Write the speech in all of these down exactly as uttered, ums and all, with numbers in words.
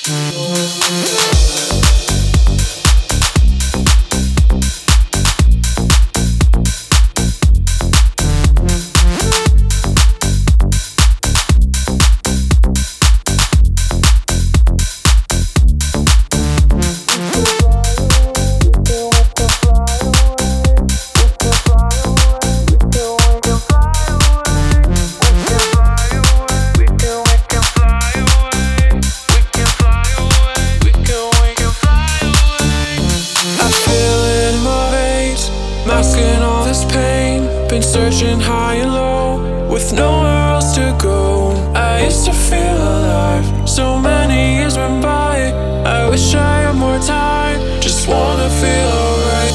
Masking all this pain, been searching high and low with nowhere else to go. I used to feel alive, so many years went by. I wish I had more time, just wanna feel alright.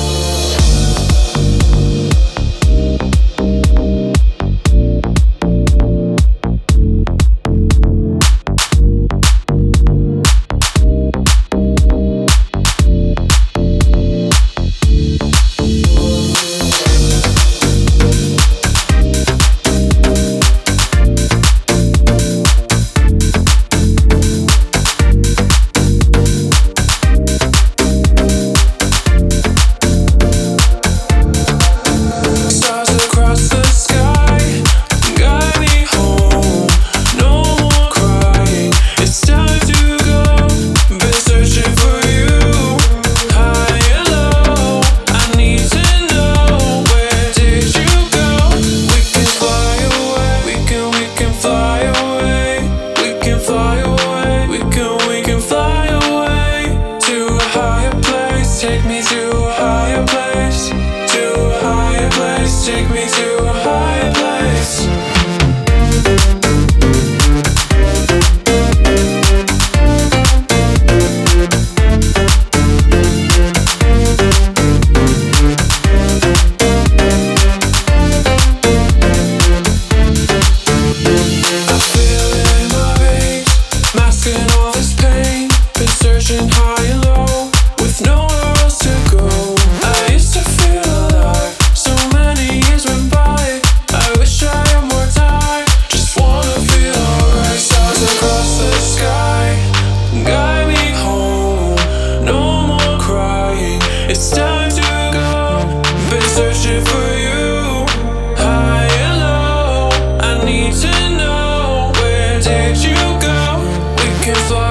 Take me to a higher place, to a higher place, take me to a higher place. I feel it in my veins, masking all this pain, been searching high and low with nowhere else to go. I used to feel alive, so many years went by. I wish I had more time, just wanna feel alright. Stars across the sky, guide me home. No more crying, it's time to go. Been searching for you, high and low. I need to know, where did you go? We can fly